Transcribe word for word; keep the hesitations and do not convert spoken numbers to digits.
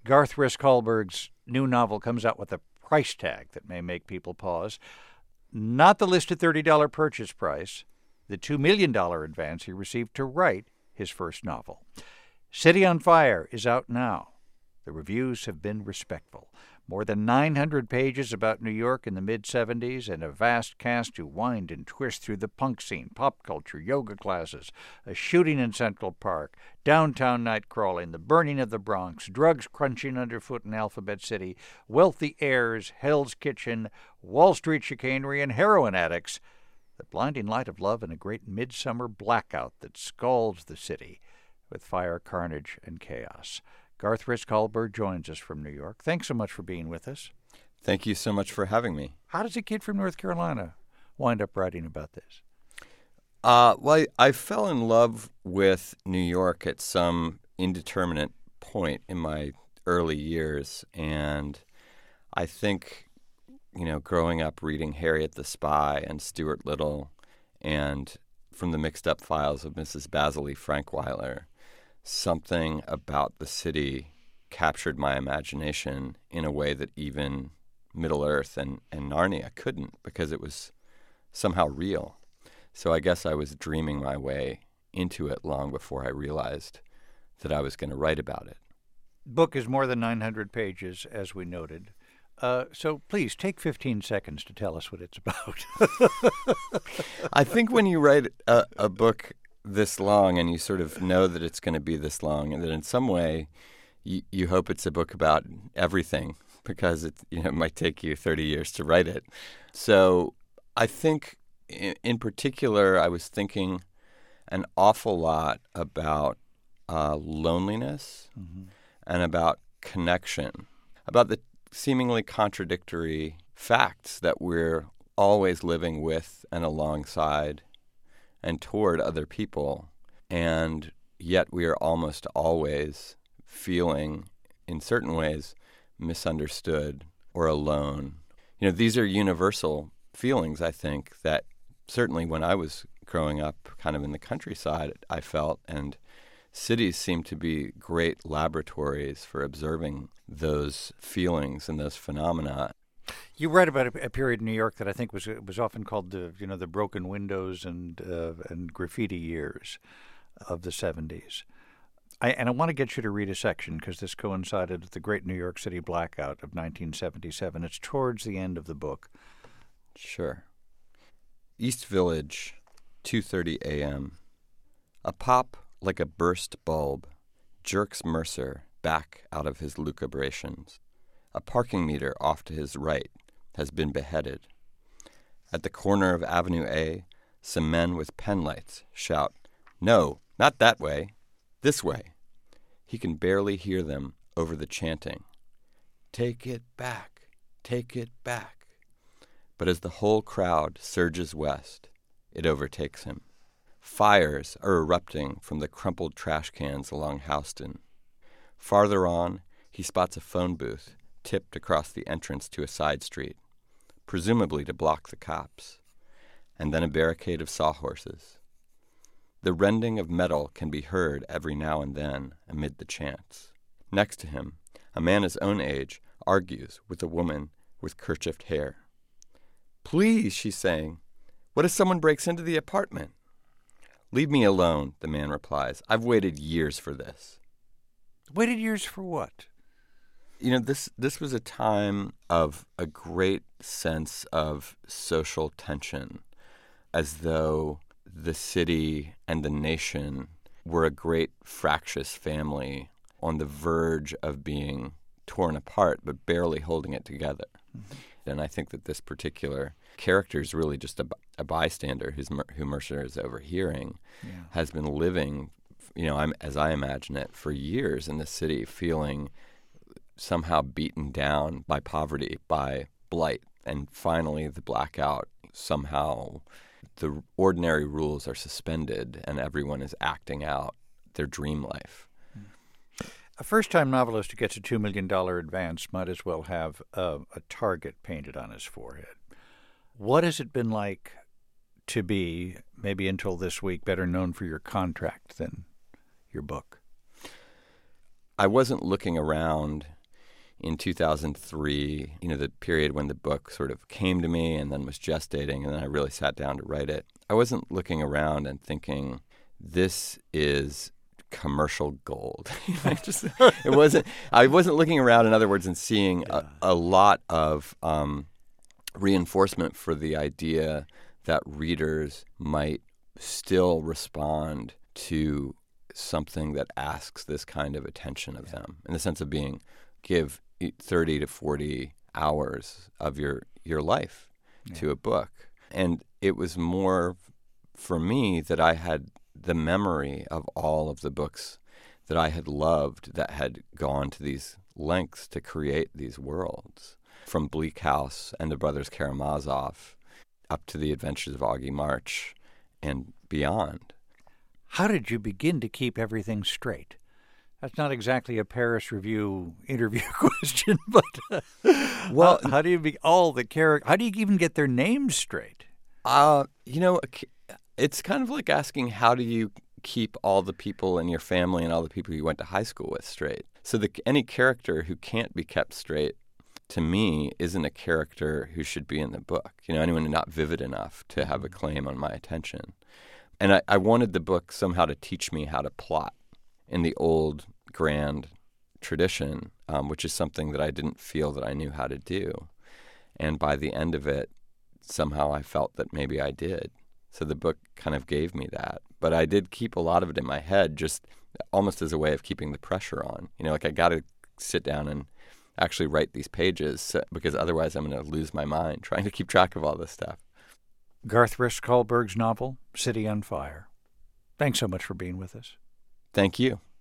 Garth Risk Hallberg's new novel comes out with a price tag that may make people pause. Not the listed thirty dollars purchase price, the two million dollars advance he received to write his first novel. City on Fire is out now. The reviews have been respectful. More than nine hundred pages about New York in the mid-seventies and a vast cast who wind and twist through the punk scene, pop culture, yoga classes, a shooting in Central Park, downtown night crawling, the burning of the Bronx, drugs crunching underfoot in Alphabet City, wealthy heirs, Hell's Kitchen, Wall Street chicanery, and heroin addicts. The blinding light of love and a great midsummer blackout that scalds the city with fire, carnage, and chaos. Garth Risk Hallberg joins us from New York. Thanks so much for being with us. Thank you so much for having me. How does a kid from North Carolina wind up writing about this? Uh, well, I, I fell in love with New York at some indeterminate point in my early years. And I think, you know, growing up reading Harriet the Spy and Stuart Little and From the Mixed Up Files of Missus Basil Frankweiler, something about the city captured my imagination in a way that even Middle-earth and, and Narnia couldn't, because it was somehow real. So I guess I was dreaming my way into it long before I realized that I was going to write about it. The book is more than nine hundred pages, as we noted. Uh, so please, take fifteen seconds to tell us what it's about. I think when you write a, a book this long and you sort of know that it's going to be this long and that in some way you, you hope it's a book about everything because it, you know, it might take you thirty years to write it. So I think in, in particular I was thinking an awful lot about uh, loneliness mm-hmm. and about connection, about the seemingly contradictory facts that we're always living with and alongside and toward other people, and yet we are almost always feeling, in certain ways, misunderstood or alone. You know, these are universal feelings, I think, that certainly when I was growing up kind of in the countryside, I felt, and cities seem to be great laboratories for observing those feelings and those phenomena. You write about a, a period in New York that I think was was often called the you know the broken windows and uh, and graffiti years of the seventies. I, and I want to get you to read a section because this coincided with the Great New York City Blackout of nineteen seventy-seven. It's towards the end of the book. Sure. East Village, two thirty a.m. A pop like a burst bulb jerks Mercer back out of his lucubrations. A parking meter off to his right has been beheaded. At the corner of Avenue A, some men with pen lights shout, "No, not that way, this way." He can barely hear them over the chanting. "Take it back, take it back." But as the whole crowd surges west, it overtakes him. Fires are erupting from the crumpled trash cans along Houston. Farther on, he spots a phone booth tipped across the entrance to a side street, presumably to block the cops, and then a barricade of sawhorses. The rending of metal can be heard every now and then amid the chants. Next to him, a man his own age argues with a woman with kerchiefed hair. "Please," she's saying, "what if someone breaks into the apartment?" "Leave me alone," the man replies. "I've waited years for this." Waited years for what? You know, this this was a time of a great sense of social tension, as though the city and the nation were a great fractious family on the verge of being torn apart, but barely holding it together. Mm-hmm. And I think that this particular character is really just a, a bystander who's, who Mercer is overhearing, yeah. has been living, you know, I'm, as I imagine it, for years in the city, feeling somehow beaten down by poverty, by blight, and finally the blackout. Somehow the ordinary rules are suspended and everyone is acting out their dream life. A first-time novelist who gets a two million dollars advance might as well have a, a target painted on his forehead. What has it been like to be, maybe until this week, better known for your contract than your book? I wasn't looking around in two thousand three, you know, the period when the book sort of came to me and then was gestating, and then I really sat down to write it. I wasn't looking around and thinking, this is commercial gold. I just, it wasn't, I wasn't looking around, in other words, and seeing yeah. a, a lot of um, reinforcement for the idea that readers might still respond to something that asks this kind of attention of yeah. them, in the sense of being, give thirty to forty hours of your, your life yeah. to a book. And it was more for me that I had the memory of all of the books that I had loved that had gone to these lengths to create these worlds, from Bleak House and the Brothers Karamazov up to The Adventures of Augie March and beyond. How did you begin to keep everything straight? That's not exactly a Paris Review interview question, but uh, well, how, how do you be all the character? How do you even get their names straight? Uh, you know, it's kind of like asking, how do you keep all the people in your family and all the people you went to high school with straight? So the, any character who can't be kept straight, to me, isn't a character who should be in the book. You know, anyone not vivid enough to have a claim on my attention. And I, I wanted the book somehow to teach me how to plot in the old grand tradition, um, which is something that I didn't feel that I knew how to do. And by the end of it, somehow I felt that maybe I did. So the book kind of gave me that. But I did keep a lot of it in my head, just almost as a way of keeping the pressure on. You know, like I got to sit down and actually write these pages, so, because otherwise I'm going to lose my mind trying to keep track of all this stuff. Garth Risk-Carlberg's novel, City on Fire. Thanks so much for being with us. Thank you.